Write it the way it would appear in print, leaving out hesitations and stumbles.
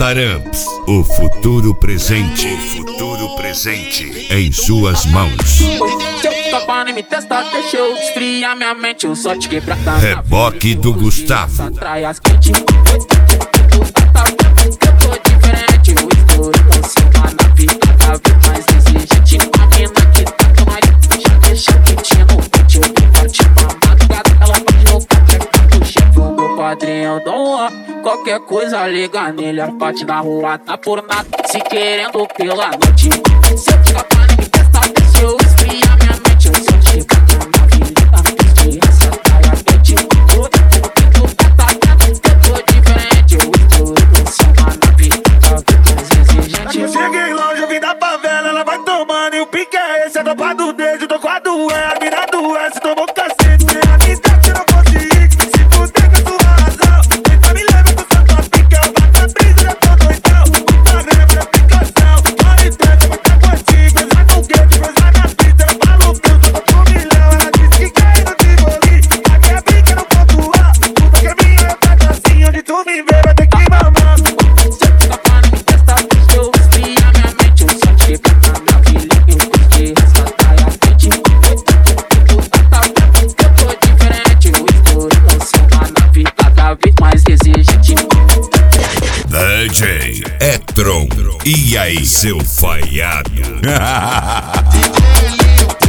Taramps, o futuro presente. O futuro presente em suas mãos. Se eu ficar pra nem me testar, deixa eu esfriar minha mente. Eu só te quebrar. Reboque do Gustavo. Atrai as quentes. Eu tô diferente. Eu estou com cima na vida. Cada vez mais exigente. Uma mina que tá tomando. Já deixa quentinha no pente. Eu vou partir pra madrugada. Ela bate no café do chefe. O meu padrinho Dom Juan. Qualquer coisa liga nele. A parte da rua tá por nada. Se querendo pela noite. Se eu ficar pra nem me testar, deixa eu esfriar minha mente. Eu só te quebrar na vida. Essa praia quente. Eu tô diferente. Eu estou com cima na vida. Cada vez mais exigente. Eu cheguei longe, eu vim da favela. Ela vai tomando e o pique é esse. É do pá do dedo, tô com a doença. A mina doença, tomou cacete. Se a vida se não fosse ir, se fuder com a sua razão. Tenta me levar com essa tua pique. Eu bato a brisa, já tô doidão. Muita grana pra aplicação. Hora e treta, muita quantia. Pesar com queijo, pesar na pizza. Eu falo meu, tô com 1 milhão. Ela disse que quer no Tivoli. Aqui é brinca no ponto A. Puta que é minha, eu tá assim. Onde tu me vê, vai ter que mamar. Se eu ficar pra nem me testar, deixa eu esfriar minha mente. Eu só te quebrar na vida. Eu curti essa praia quente. Eu tô diferente. Eu estou com cima na vida. Cada vez mais exigente. DJ Etron. E aí, seu falhado? DJ Lil